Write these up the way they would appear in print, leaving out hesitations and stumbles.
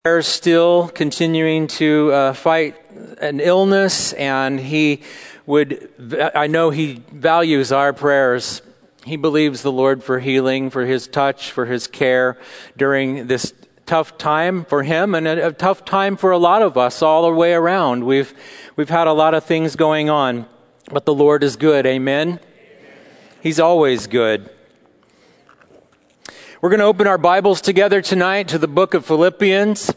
Prayers still continuing to fight an illness, and I know he values our prayers. He believes the Lord for healing, for his touch, for his care during this tough time for him and a tough time for a lot of us all the way around. We've had a lot of things going on, but the Lord is good. Amen? He's always good. We're going to open our Bibles together tonight to the book of Philippians,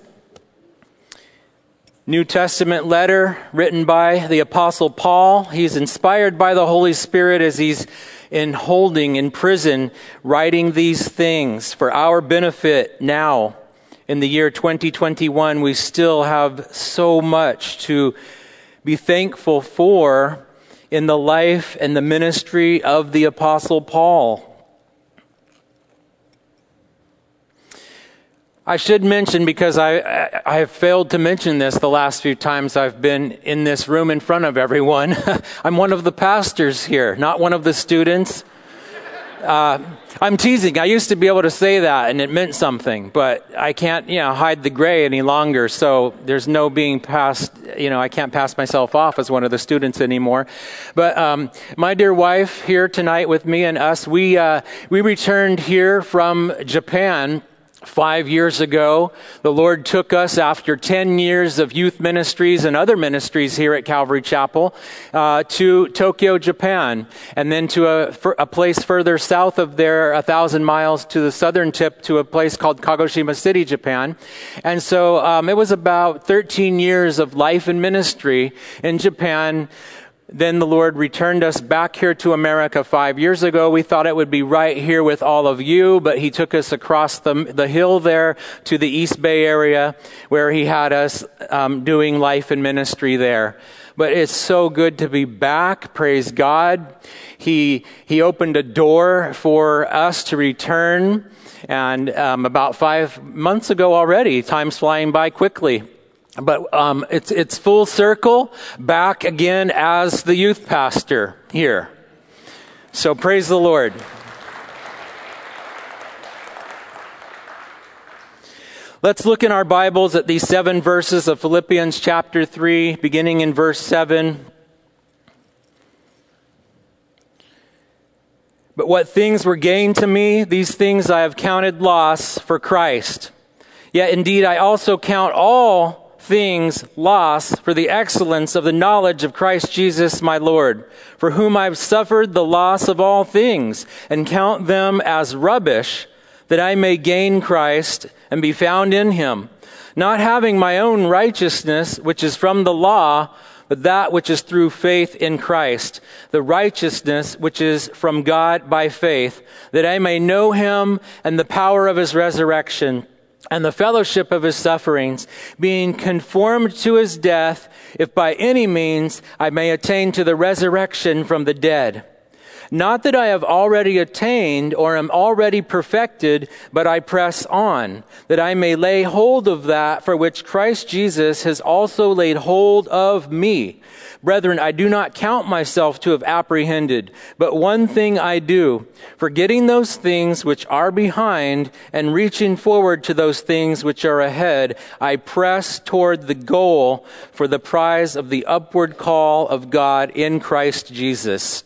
New Testament letter written by the Apostle Paul. He's inspired by the Holy Spirit as he's in prison, writing these things for our benefit now. In the year 2021, we still have so much to be thankful for in the life and the ministry of the Apostle Paul. I should mention, because I have failed to mention this the last few times I've been in this room in front of everyone. I'm one of the pastors here, not one of the students. I'm teasing. I used to be able to say that and it meant something, but I can't, hide the gray any longer. So there's no being passed, I can't pass myself off as one of the students anymore. But my dear wife here tonight with me and us, we returned here from Japan 5 years ago. The Lord took us after 10 years of youth ministries and other ministries here at Calvary Chapel to Tokyo, Japan, and then to a place further south of there, 1,000 miles to the southern tip, to a place called Kagoshima City, Japan. And so it was about 13 years of life and ministry in Japan. Then the Lord returned us back here to America 5 years ago. We thought it would be right here with all of you, but he took us across the hill there to the East Bay area where he had us doing life and ministry there. But it's so good to be back. Praise God. He opened a door for us to return, and about 5 months ago already. Time's flying by quickly. But it's full circle, back again as the youth pastor here. So praise the Lord. Let's look in our Bibles at these 7 verses of Philippians chapter 3, beginning in verse 7. But what things were gain to me, these things I have counted loss for Christ. Yet indeed I also count all things loss for the excellence of the knowledge of Christ Jesus my Lord, for whom I've suffered the loss of all things, and count them as rubbish, that I may gain Christ and be found in him, not having my own righteousness, which is from the law, but that which is through faith in Christ, the righteousness which is from God by faith, that I may know him and the power of his resurrection, and the fellowship of his sufferings, being conformed to his death, if by any means I may attain to the resurrection from the dead. Not that I have already attained or am already perfected, but I press on, that I may lay hold of that for which Christ Jesus has also laid hold of me. Brethren, I do not count myself to have apprehended, but one thing I do, forgetting those things which are behind and reaching forward to those things which are ahead, I press toward the goal for the prize of the upward call of God in Christ Jesus.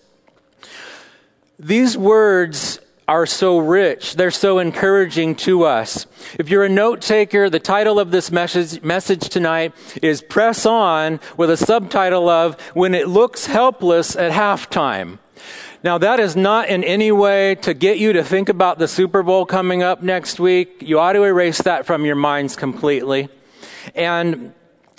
These words are so rich. They're so encouraging to us. If you're a note taker, the title of this message tonight is Press On, with a subtitle of When It Looks Helpless at Halftime. Now, that is not in any way to get you to think about the Super Bowl coming up next week. You ought to erase that from your minds completely. And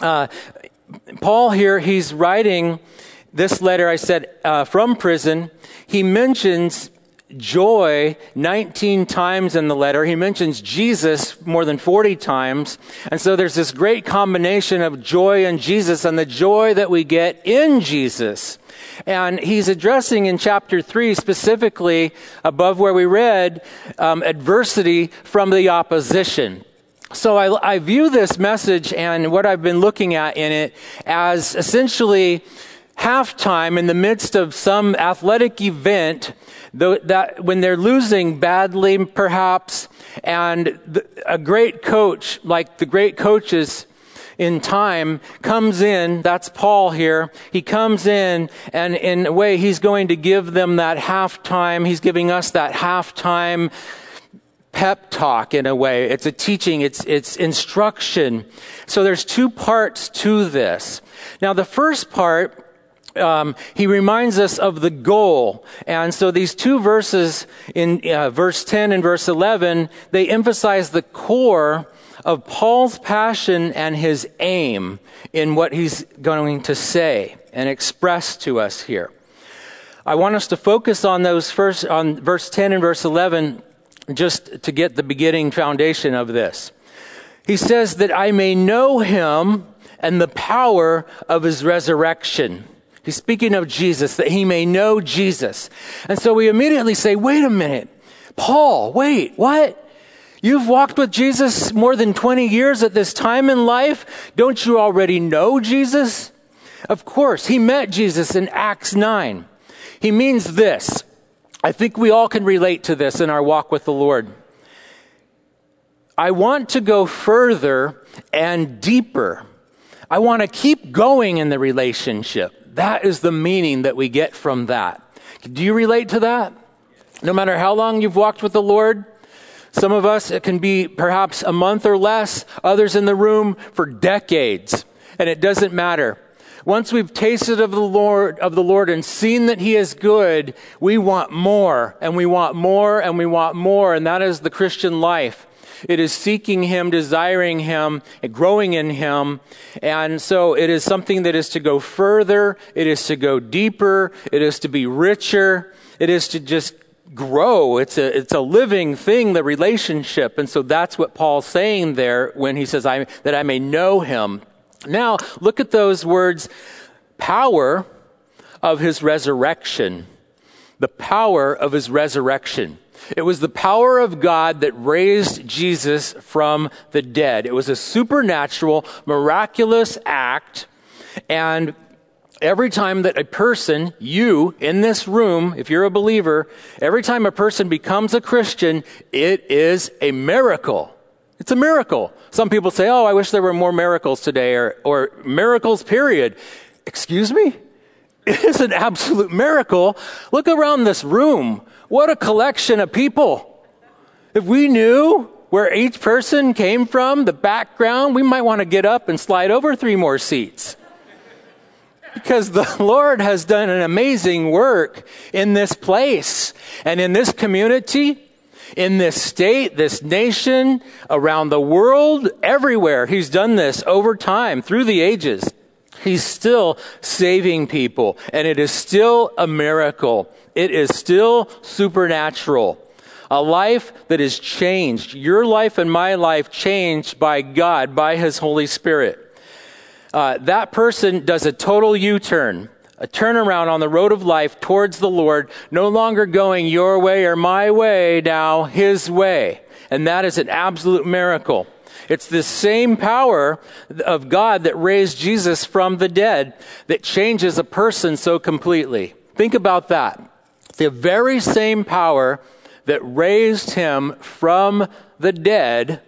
Paul here, he's writing this letter, I said, from prison. He mentions joy 19 times in the letter. He mentions Jesus more than 40 times. And so there's this great combination of joy in Jesus and the joy that we get in Jesus. And he's addressing in chapter 3 specifically, above where we read, adversity from the opposition. So I view this message and what I've been looking at in it as essentially halftime in the midst of some athletic event, that when they're losing badly perhaps, and a great coach, like the great coaches in time, comes in, that's Paul here, he comes in, and in a way he's going to give them that halftime, he's giving us that halftime pep talk in a way. It's a teaching, it's instruction. So there's two parts to this. Now the first part, he reminds us of the goal. And so these two verses in verse 10 and verse 11, they emphasize the core of Paul's passion and his aim in what he's going to say and express to us here. I want us to focus on those first, on verse 10 and verse 11, just to get the beginning foundation of this. He says that I may know him and the power of his resurrection. He's speaking of Jesus, that he may know Jesus. And so we immediately say, wait a minute, Paul, wait, what? You've walked with Jesus more than 20 years at this time in life. Don't you already know Jesus? Of course, he met Jesus in Acts 9. He means this. I think we all can relate to this in our walk with the Lord. I want to go further and deeper. I want to keep going in the relationship. That is the meaning that we get from that. Do you relate to that? No matter how long you've walked with the Lord, some of us, it can be perhaps a month or less, others in the room for decades, and it doesn't matter. Once we've tasted of the Lord and seen that he is good, we want more, and we want more, and we want more, and that is the Christian life. It is seeking him, desiring him, and growing in him. And so it is something that is to go further. It is to go deeper. It is to be richer. It is to just grow. It's a living thing, the relationship. And so that's what Paul's saying there when he says, that I may know him. Now, look at those words, power of his resurrection. The power of his resurrection. It was the power of God that raised Jesus from the dead. It was a supernatural, miraculous act. And every time that a person, you in this room, if you're a believer, every time a person becomes a Christian, it is a miracle. It's a miracle. Some people say, oh, I wish there were more miracles today, or miracles, period. Excuse me? It is an absolute miracle. Look around this room. What a collection of people. If we knew where each person came from, the background, we might want to get up and slide over 3 more seats. Because the Lord has done an amazing work in this place and in this community, in this state, this nation, around the world, everywhere. He's done this over time, through the ages. He's still saving people, and it is still a miracle. It is still supernatural. A life that is changed. Your life and my life changed by God, by his Holy Spirit. That person does a total U-turn, a turnaround on the road of life towards the Lord, no longer going your way or my way, now his way. And that is an absolute miracle. It's the same power of God that raised Jesus from the dead that changes a person so completely. Think about that. The very same power that raised him from the dead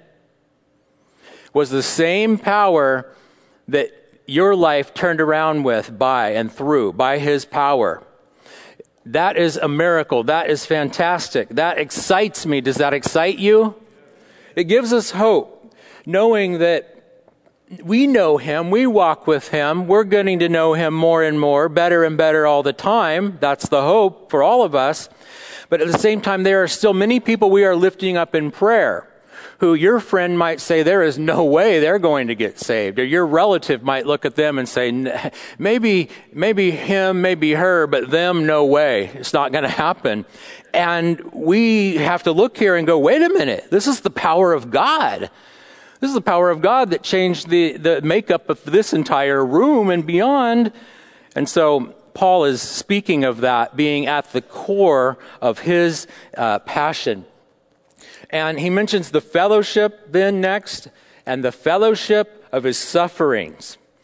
was the same power that your life turned around with by his power. That is a miracle. That is fantastic. That excites me. Does that excite you? It gives us hope, knowing that we know him, we walk with him, we're getting to know him more and more, better and better all the time. That's the hope for all of us. But at the same time, there are still many people we are lifting up in prayer, who your friend might say, there is no way they're going to get saved. Or your relative might look at them and say, maybe him, maybe her, but them, no way. It's not going to happen. And we have to look here and go, wait a minute, this is the power of God. This is the power of God that changed the makeup of this entire room and beyond. And so Paul is speaking of that being at the core of his passion. And he mentions the fellowship then next, and the fellowship of his sufferings.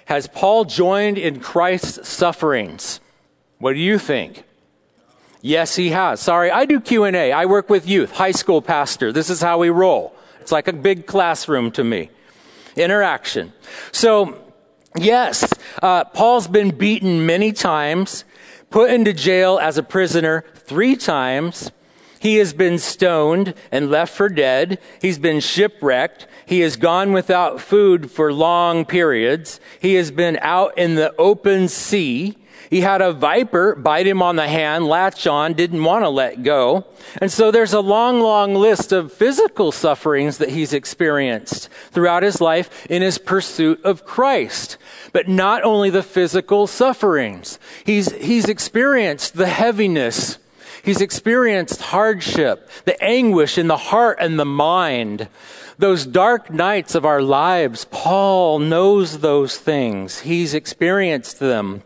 Has Paul joined in Christ's sufferings? What do you think? Yes, he has. Sorry, I do Q&A. I work with youth, high school pastor. This is how we roll. It's like a big classroom to me. Interaction. So, yes, Paul's been beaten many times, put into jail as a prisoner 3 times. He has been stoned and left for dead. He's been shipwrecked. He has gone without food for long periods. He has been out in the open sea. He had a viper bite him on the hand, latch on, didn't want to let go. And so there's a long, long list of physical sufferings that he's experienced throughout his life in his pursuit of Christ. But not only the physical sufferings. He's experienced the heaviness. He's experienced hardship, the anguish in the heart and the mind. Those dark nights of our lives, Paul knows those things. He's experienced them.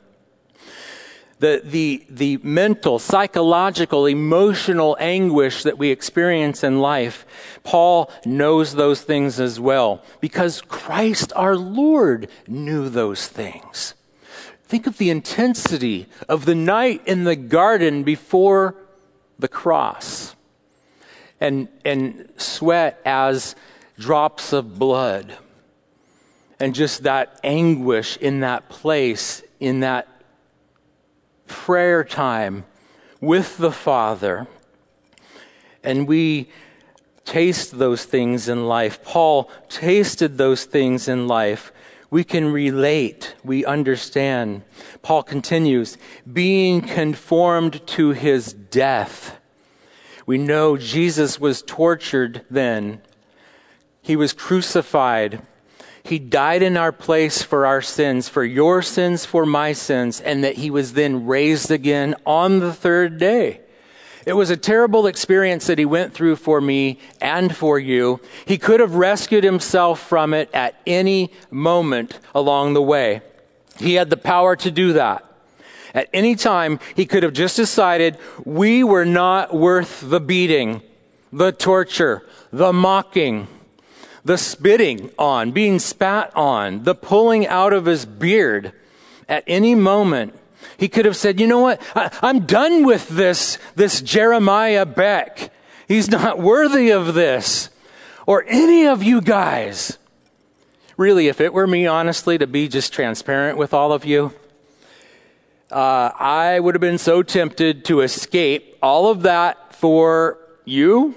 The mental, psychological, emotional anguish that we experience in life, Paul knows those things as well, because Christ our Lord knew those things. Think of the intensity of the night in the garden before the cross, and sweat as drops of blood, and just that anguish in that place, in that prayer time with the Father. And we taste those things in life. Paul tasted those things in life. We can relate. We understand. Paul continues, being conformed to his death. We know Jesus was tortured then. He was crucified. He died in our place for our sins, for your sins, for my sins, and that he was then raised again on the 3rd day. It was a terrible experience that he went through for me and for you. He could have rescued himself from it at any moment along the way. He had the power to do that. At any time, he could have just decided we were not worth the beating, the torture, the mocking, the spitting on, being spat on, the pulling out of his beard. At any moment, he could have said, you know what, I'm done with this Jeremiah Beck. He's not worthy of this. Or any of you guys. Really, if it were me, honestly, to be just transparent with all of you, I would have been so tempted to escape all of that for you,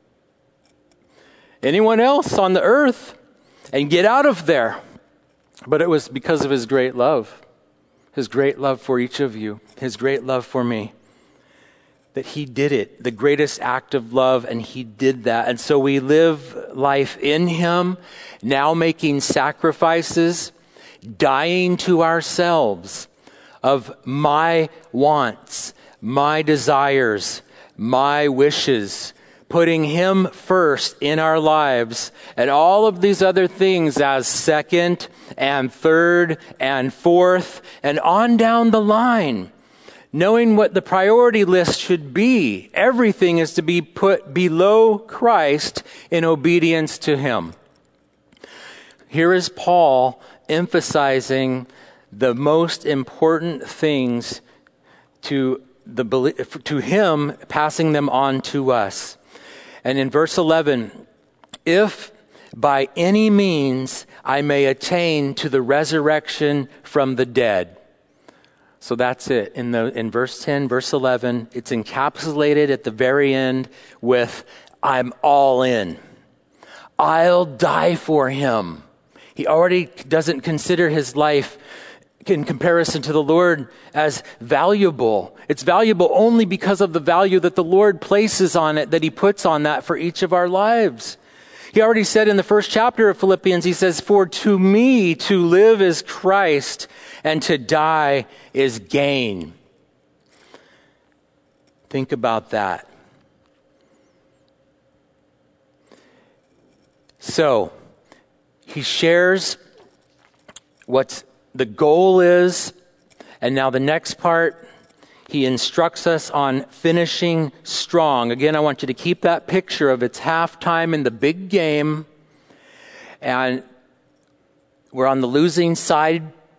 anyone else on the earth, and get out of there. But it was because of his great love for each of you, his great love for me, that he did it, the greatest act of love, and he did that. And so we live life in him, now making sacrifices, dying to ourselves of my wants, my desires, my wishes, putting him first in our lives, and all of these other things as second and third and fourth and on down the line. Knowing what the priority list should be. Everything is to be put below Christ in obedience to him. Here is Paul emphasizing the most important things to him, passing them on to us. And in verse 11, if by any means I may attain to the resurrection from the dead. So that's it. In verse 10, verse 11, it's encapsulated at the very end with, I'm all in. I'll die for him. He already doesn't consider his life in comparison to the Lord as valuable. It's valuable only because of the value that the Lord places on it, that he puts on that for each of our lives. He already said in the first chapter of Philippians, he says, for to me to live is Christ and to die is gain. Think about that. So, he shares what the goal is, and now the next part, he instructs us on finishing strong. Again, I want you to keep that picture of it's halftime in the big game, and we're on the losing side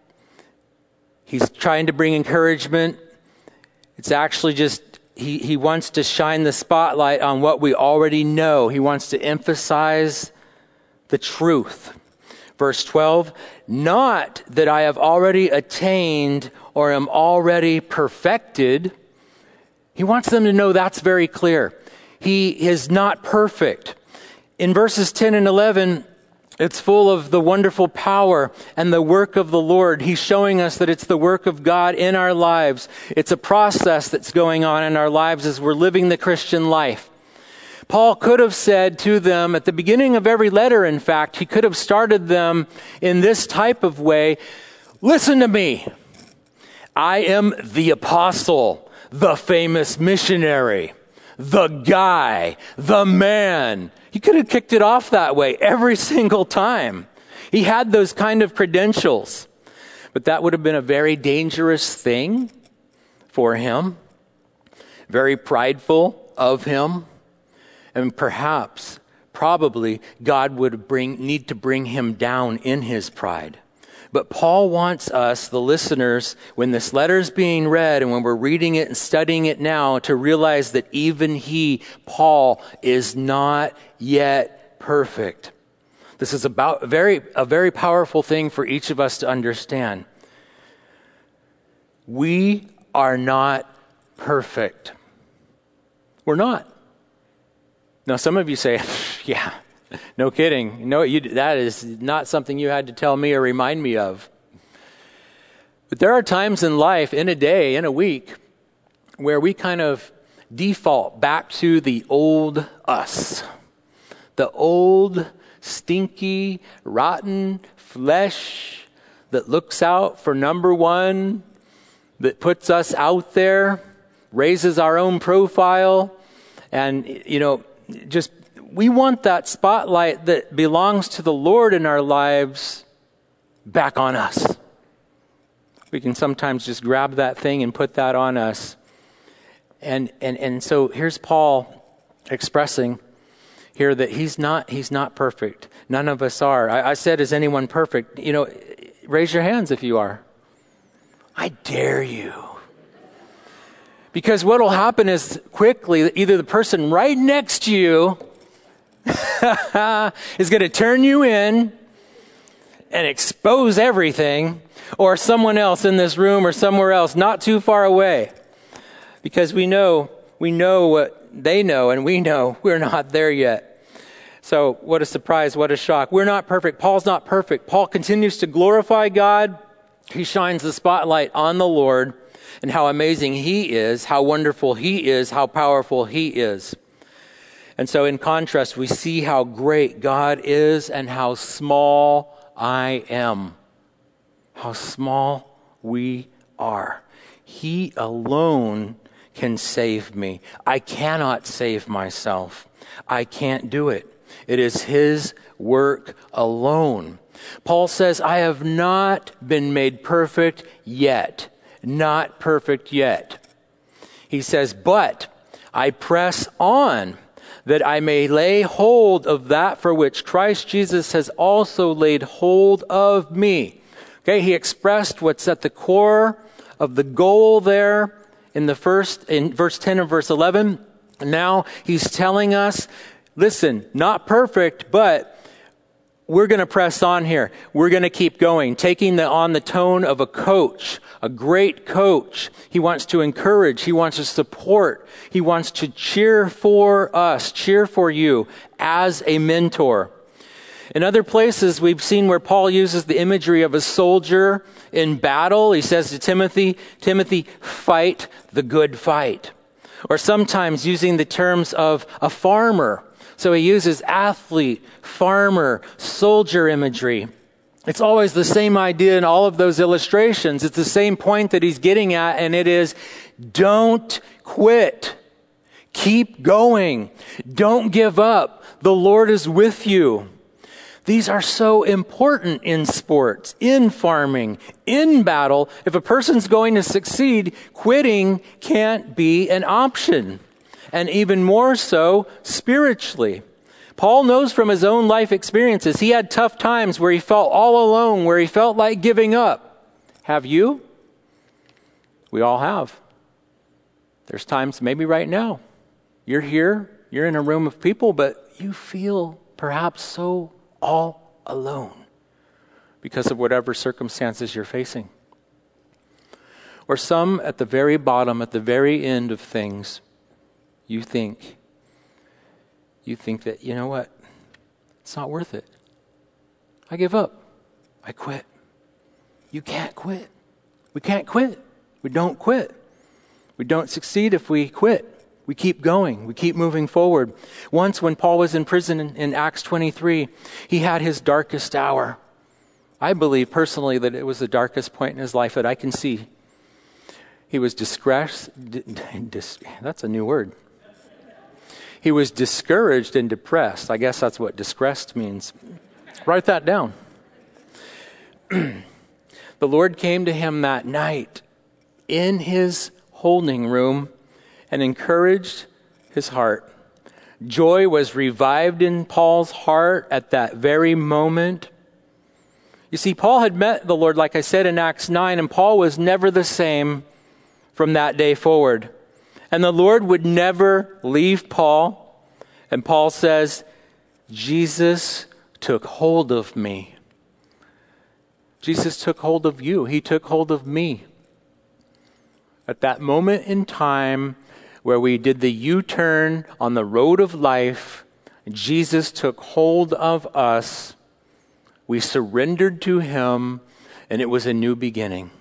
He's trying to bring encouragement. It's actually just, he wants to shine the spotlight on what we already know. He wants to emphasize the truth. Verse 12, not that I have already attained or am already perfected. He wants them to know that's very clear. He is not perfect. In verses 10 and 11, it's full of the wonderful power and the work of the Lord. He's showing us that it's the work of God in our lives. It's a process that's going on in our lives as we're living the Christian life. Paul could have said to them at the beginning of every letter, in fact, he could have started them in this type of way. Listen to me. I am the apostle, the famous missionary, the guy, the man. He could have kicked it off that way every single time. He had those kind of credentials. But that would have been a very dangerous thing for him. Very prideful of him. And perhaps, probably, God would need to bring him down in his pride. But Paul wants us, the listeners, when this letter is being read and when we're reading it and studying it now, to realize that even he, Paul, is not yet perfect. This is about a very powerful thing for each of us to understand. We are not perfect. We're not. Now, some of you say, yeah, no kidding. No, that is not something you had to tell me or remind me of. But there are times in life, in a day, in a week, where we kind of default back to the old us. The old, stinky, rotten flesh that looks out for number one, that puts us out there, raises our own profile, and, just we want that spotlight that belongs to the Lord in our lives back on us. We can sometimes just grab that thing and put that on us. And so here's Paul expressing here that he's not perfect. None of us are. I said, is anyone perfect? Raise your hands if you are. I dare you. Because what will happen is quickly, either the person right next to you is going to turn you in and expose everything, or someone else in this room or somewhere else not too far away. Because we know what they know, and we know we're not there yet. So what a surprise, what a shock. We're not perfect. Paul's not perfect. Paul continues to glorify God. He shines the spotlight on the Lord and how amazing he is, how wonderful he is, how powerful he is. And so in contrast, we see how great God is and how small I am. How small we are. He alone can save me. I cannot save myself. I can't do it. It is his work alone. Paul says, I have not been made perfect yet. Not perfect yet. He says, but I press on that I may lay hold of that for which Christ Jesus has also laid hold of me. Okay, he expressed what's at the core of the goal there in verse 10 and verse 11. Now he's telling us, listen, not perfect, but we're going to press on here. We're going to keep going, taking on the tone of a coach, a great coach. He wants to encourage. He wants to support. He wants to cheer for us, cheer for you as a mentor. In other places, we've seen where Paul uses the imagery of a soldier in battle. He says to Timothy, fight the good fight. Or sometimes using the terms of a farmer. So he uses athlete, farmer, soldier imagery. It's always the same idea in all of those illustrations. It's the same point that he's getting at, and it is, don't quit. Keep going. Don't give up. The Lord is with you. These are so important in sports, in farming, in battle. If a person's going to succeed, quitting can't be an option. And even more so spiritually. Paul knows from his own life experiences, he had tough times where he felt all alone, where he felt like giving up. Have you? We all have. There's times, maybe right now, you're here, you're in a room of people, but you feel perhaps so all alone because of whatever circumstances you're facing. Or some at the very bottom, at the very end of things, you think that, you know what, it's not worth it. I give up. I quit. You can't quit. We can't quit. We don't quit. We don't succeed if we quit. We keep going. We keep moving forward. Once when Paul was in prison in Acts 23, he had his darkest hour. I believe personally that it was the darkest point in his life that I can see. He was that's a new word. He was discouraged and depressed. I guess that's what distressed means. Write that down. The Lord came to him that night in his holding room and encouraged his heart. Joy was revived in Paul's heart at that very moment. You see, Paul had met the Lord, like I said, in Acts 9, and Paul was never the same from that day forward. And the Lord would never leave Paul. And Paul says, Jesus took hold of me. Jesus took hold of you. He took hold of me. At that moment in time where we did the U-turn on the road of life, Jesus took hold of us. We surrendered to him, and it was a new beginning.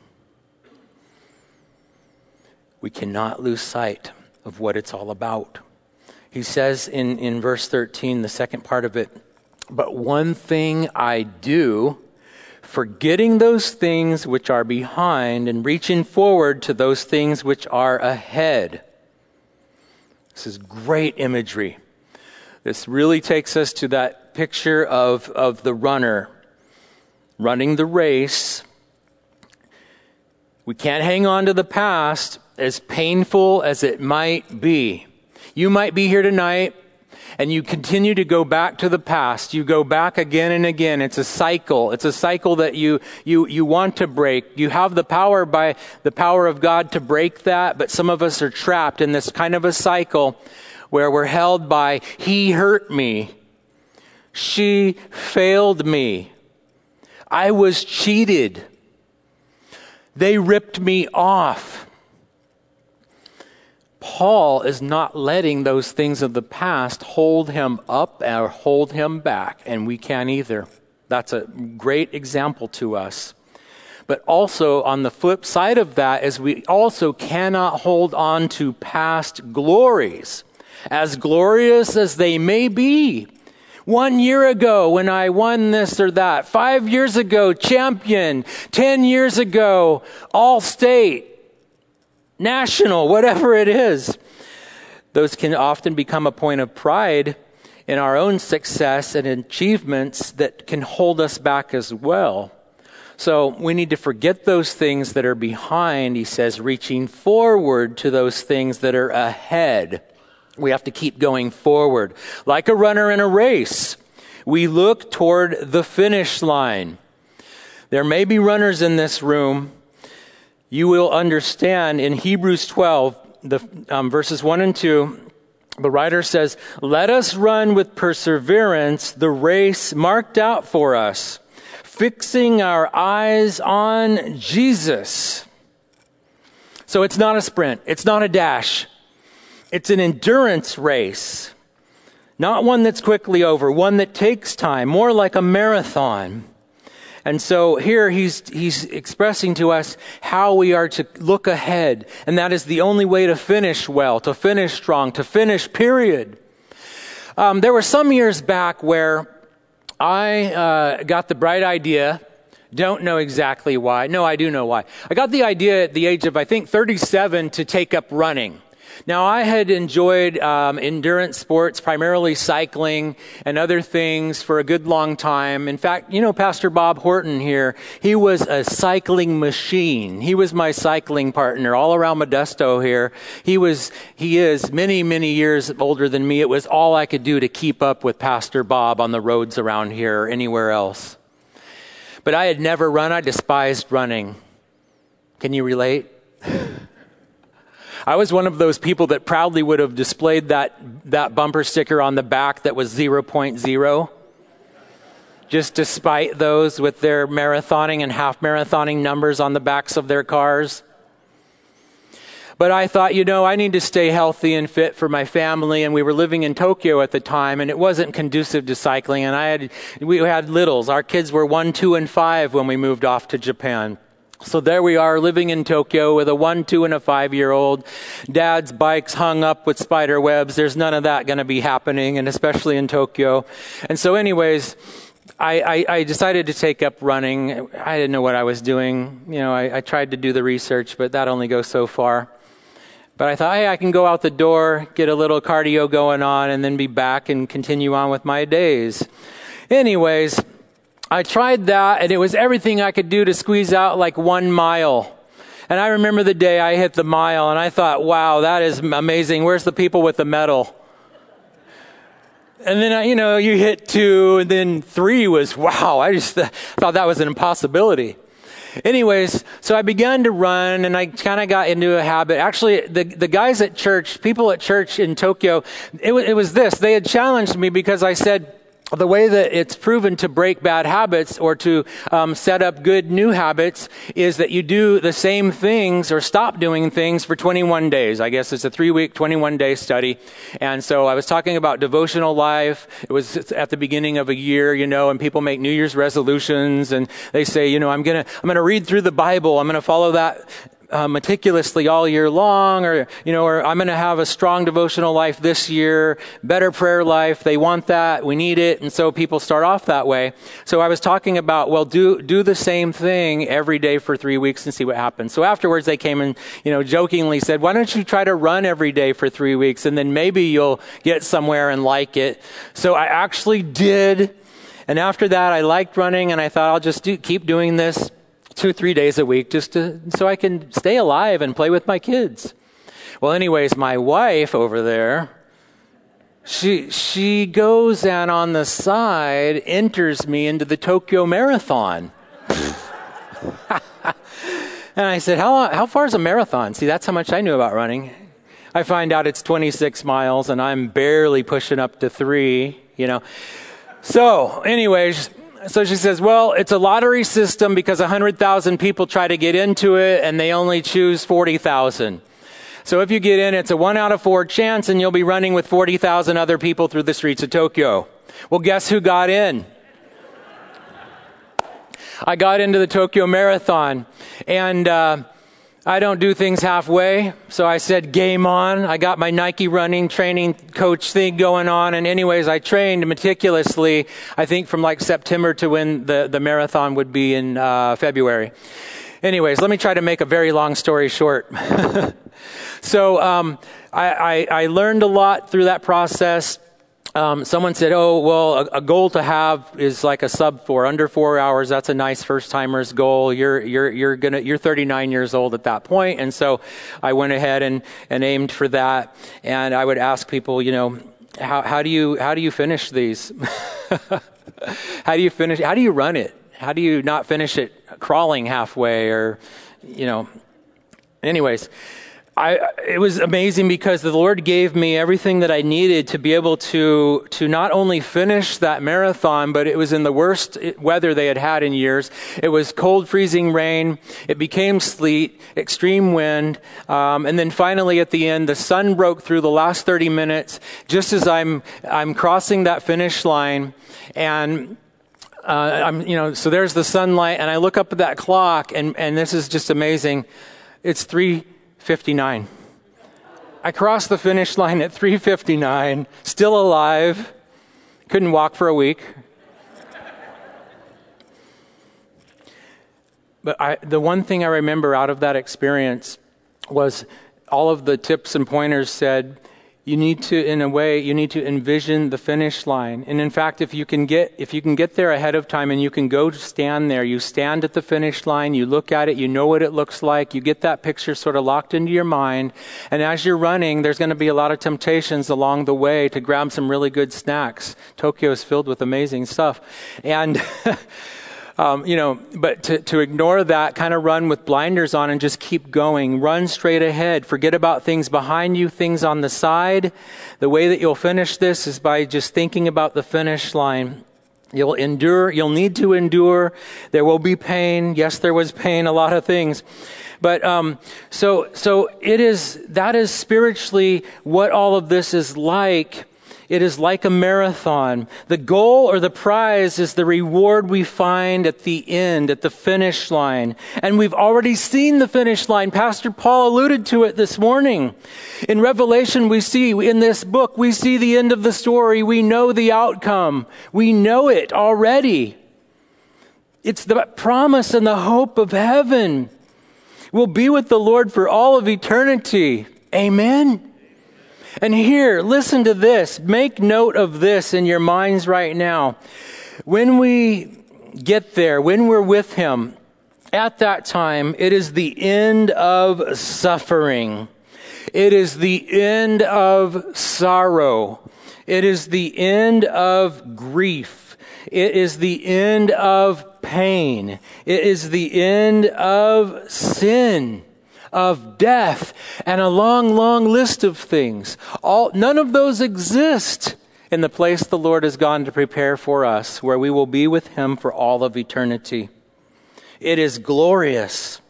We cannot lose sight of what it's all about. He says in verse 13, the second part of it, but one thing I do, forgetting those things which are behind and reaching forward to those things which are ahead. This is great imagery. This really takes us to that picture of the runner running the race. We can't hang on to the past, as painful as it might be. You might be here tonight and you continue to go back to the past. You go back again and again. It's a cycle. It's a cycle that you want to break. You have the power by the power of God to break that, but some of us are trapped in this kind of a cycle where we're held by, he hurt me. She failed me. I was cheated. They ripped me off. Paul is not letting those things of the past hold him up or hold him back, and we can't either. That's a great example to us. But also on the flip side of that is we also cannot hold on to past glories, as glorious as they may be. 1 year ago when I won this or that, 5 years ago, champion, 10 years ago, all-state, national, whatever it is. Those can often become a point of pride in our own success and achievements that can hold us back as well. So we need to forget those things that are behind, he says, reaching forward to those things that are ahead. We have to keep going forward. Like a runner in a race, we look toward the finish line. There may be runners in this room. You will understand in Hebrews 12, verses 1 and 2, the writer says, let us run with perseverance the race marked out for us, fixing our eyes on Jesus. So it's not a sprint. It's not a dash. It's an endurance race. Not one that's quickly over, one that takes time, more like a marathon. And so here he's expressing to us how we are to look ahead. And that is the only way to finish well, to finish strong, to finish, period. There were some years back where I got the bright idea, don't know exactly why. No, I do know why. I got the idea at the age of, I think, 37 to take up running. Now, I had enjoyed endurance sports, primarily cycling and other things for a good long time. In fact, you know, Pastor Bob Horton here, he was a cycling machine. He was my cycling partner all around Modesto here. He is many, many years older than me. It was all I could do to keep up with Pastor Bob on the roads around here or anywhere else. But I had never run. I despised running. Can you relate? I was one of those people that proudly would have displayed that bumper sticker on the back that was 0.0. Just despite those with their marathoning and half marathoning numbers on the backs of their cars. But I thought, I need to stay healthy and fit for my family. And we were living in Tokyo at the time, and it wasn't conducive to cycling. And we had littles. Our kids were 1, 2, and 5 when we moved off to Japan. So there we are living in Tokyo with a 1, 2, and a 5-year-old. Dad's bike's hung up with spider webs. There's none of that going to be happening, and especially in Tokyo. And so anyways, I decided to take up running. I didn't know what I was doing. I tried to do the research, but that only goes so far. But I thought, hey, I can go out the door, get a little cardio going on, and then be back and continue on with my days. Anyways, I tried that, and it was everything I could do to squeeze out like 1 mile. And I remember the day I hit the mile, and I thought, wow, that is amazing. Where's the people with the medal? And then, you hit 2, and then 3 was, wow, I just thought that was an impossibility. Anyways, so I began to run, and I kind of got into a habit. Actually, the guys at church, people at church in Tokyo, it was this. They had challenged me because I said, the way that it's proven to break bad habits or to set up good new habits is that you do the same things or stop doing things for 21 days. I guess it's a 3-week, 21-day study. And so I was talking about devotional life. It was at the beginning of a year, and people make New Year's resolutions, and they say, I'm going to read through the Bible. I'm going to follow that meticulously all year long, or I'm going to have a strong devotional life this year, better prayer life. They want that. We need it. And so people start off that way. So I was talking about, well, do the same thing every day for 3 weeks and see what happens. So afterwards they came and, jokingly said, why don't you try to run every day for 3 weeks, and then maybe you'll get somewhere and like it. So I actually did. And after that, I liked running, and I thought I'll just keep doing this 2-3 days a week just so I can stay alive and play with my kids. Well, anyways, my wife over there, she goes and on the side enters me into the Tokyo Marathon. And I said, how far is a marathon? See, that's how much I knew about running. I find out it's 26 miles, and I'm barely pushing up to 3, So, anyways, so she says, well, it's a lottery system because 100,000 people try to get into it, and they only choose 40,000. So if you get in, it's a 1 out of 4 chance, and you'll be running with 40,000 other people through the streets of Tokyo. Well, guess who got in? I got into the Tokyo Marathon, and I don't do things halfway, so I said, game on. I got my Nike running training coach thing going on, and anyways, I trained meticulously, I think from like September to when the marathon would be in February. Anyways, let me try to make a very long story short. So I learned a lot through that process. Someone said, oh, well, a goal to have is like a under 4 hours. That's a nice first timer's goal. You're 39 years old at that point. And so I went ahead and aimed for that. And I would ask people, how do you finish these? How do you run it? How do you not finish it crawling halfway or, anyways. It was amazing because the Lord gave me everything that I needed to be able to not only finish that marathon, but it was in the worst weather they had in years. It was cold, freezing rain. It became sleet, extreme wind. And then finally at the end, the sun broke through the last 30 minutes, just as I'm crossing that finish line. And so there's the sunlight, and I look up at that clock, and this is just amazing. It's 3:59. I crossed the finish line at 3:59, still alive, couldn't walk for a week. But the one thing I remember out of that experience was all of the tips and pointers said, you need to envision the finish line. And in fact, if you can get there ahead of time and you can go stand there, you stand at the finish line, you look at it, you know what it looks like, you get that picture sort of locked into your mind. And as you're running, there's going to be a lot of temptations along the way to grab some really good snacks. Tokyo is filled with amazing stuff. And But to ignore that, kind of run with blinders on and just keep going. Run straight ahead. Forget about things behind you, things on the side. The way that you'll finish this is by just thinking about the finish line. You'll endure. You'll need to endure. There will be pain. Yes, there was pain, a lot of things. But so that is spiritually what all of this is like. It is like a marathon. The goal or the prize is the reward we find at the end, at the finish line. And we've already seen the finish line. Pastor Paul alluded to it this morning. In Revelation, in this book, we see the end of the story. We know the outcome. We know it already. It's the promise and the hope of heaven. We'll be with the Lord for all of eternity. Amen. And here, listen to this. Make note of this in your minds right now. When we get there, when we're with Him, at that time, it is the end of suffering. It is the end of sorrow. It is the end of grief. It is the end of pain. It is the end of sin, of death, and a long, long list of things. None of those exist in the place the Lord has gone to prepare for us, where we will be with Him for all of eternity. It is glorious.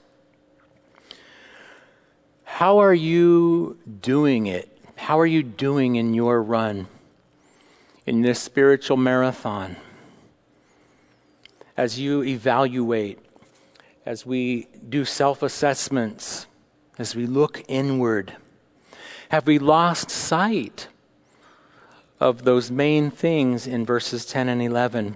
How are you doing it? How are you doing in your run, in this spiritual marathon? As you evaluate, as we do self-assessments, as we look inward, have we lost sight of those main things in verses 10 and 11?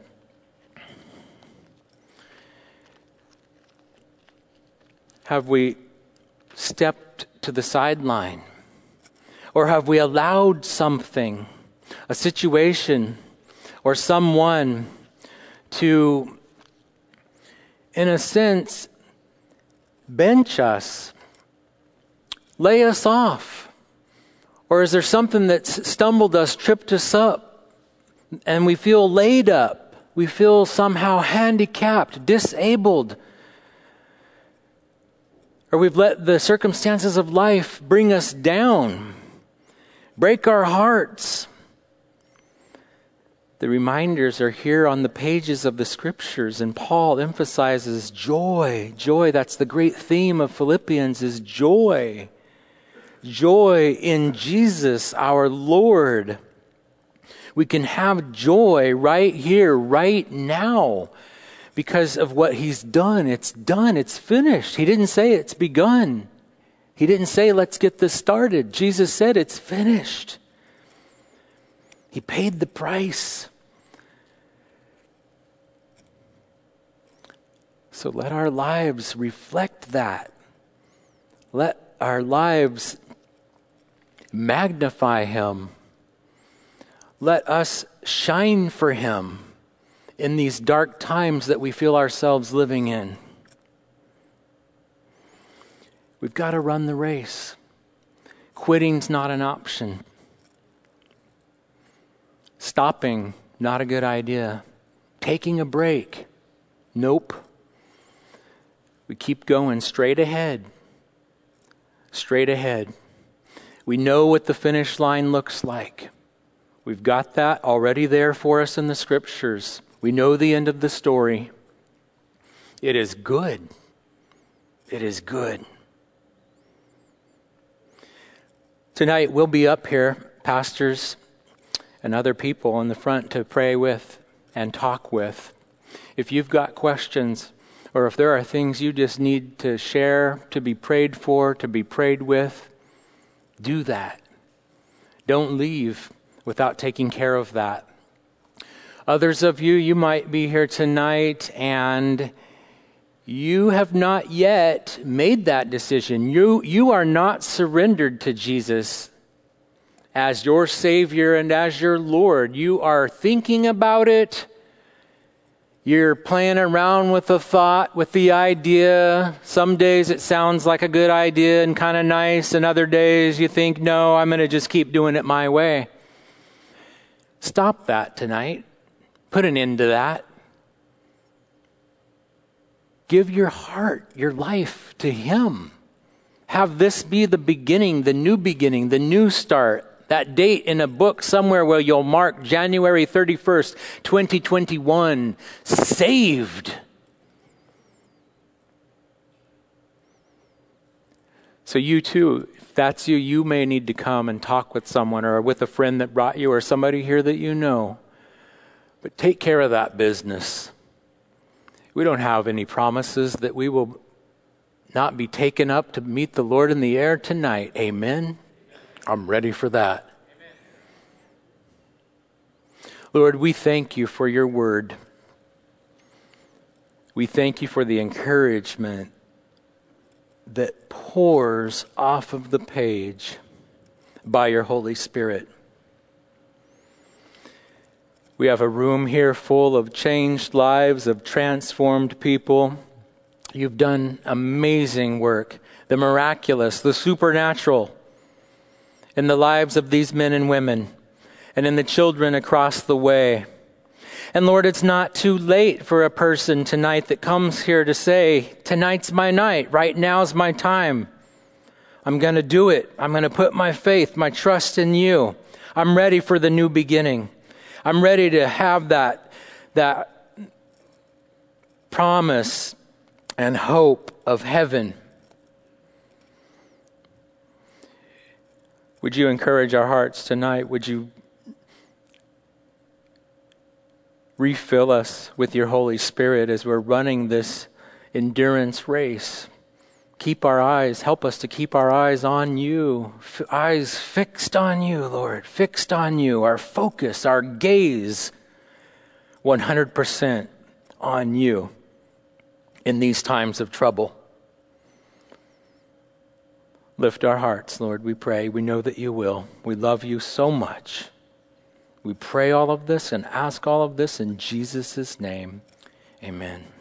Have we stepped to the sideline? Or have we allowed something, a situation, or someone to, in a sense, bench us, lay us off? Or is there something that's stumbled us, tripped us up, and we feel laid up? We feel somehow handicapped, disabled. Or we've let the circumstances of life bring us down, break our hearts. The reminders are here on the pages of the Scriptures, and Paul emphasizes joy. Joy, that's the great theme of Philippians, is joy. Joy in Jesus, our Lord. We can have joy right here, right now, because of what He's done. It's done. It's finished. He didn't say it's begun. He didn't say, let's get this started. Jesus said it's finished. He paid the price. So let our lives reflect that. Let our lives magnify Him. Let us shine for Him in these dark times that we feel ourselves living in. We've got to run the race. Quitting's not an option. Stopping, not a good idea. Taking a break, nope. We keep going straight ahead. Straight ahead. We know what the finish line looks like. We've got that already there for us in the Scriptures. We know the end of the story. It is good. It is good. Tonight we'll be up here, pastors and other people in the front to pray with and talk with. If you've got questions, or if there are things you just need to share, to be prayed for, to be prayed with, do that. Don't leave without taking care of that. Others of you might be here tonight and you have not yet made that decision. You are not surrendered to Jesus as your Savior and as your Lord. You are thinking about it. You're playing around with the thought, with the idea. Some days it sounds like a good idea and kind of nice, and other days you think, no, I'm going to just keep doing it my way. Stop that tonight. Put an end to that. Give your heart, your life to Him. Have this be the beginning, the new start. That date in a book somewhere where you'll mark January 31st, 2021, saved. So you too, if that's you, you may need to come and talk with someone or with a friend that brought you or somebody here that you know. But take care of that business. We don't have any promises that we will not be taken up to meet the Lord in the air tonight. Amen? I'm ready for that. Amen. Lord, we thank you for your word. We thank you for the encouragement that pours off of the page by your Holy Spirit. We have a room here full of changed lives, of transformed people. You've done amazing work, the miraculous, the supernatural, in the lives of these men and women and in the children across the way. And Lord, it's not too late for a person tonight that comes here to say, tonight's my night, right now's my time. I'm going to do it. I'm going to put my faith, my trust in you. I'm ready for the new beginning. I'm ready to have that promise and hope of heaven. Would you encourage our hearts tonight? Would you refill us with your Holy Spirit as we're running this endurance race? Keep our eyes, help us to keep our eyes on you. Eyes fixed on you, Lord, fixed on you. Our focus, our gaze, 100% on you in these times of trouble. Lift our hearts, Lord, we pray. We know that you will. We love you so much. We pray all of this and ask all of this in Jesus' name. Amen.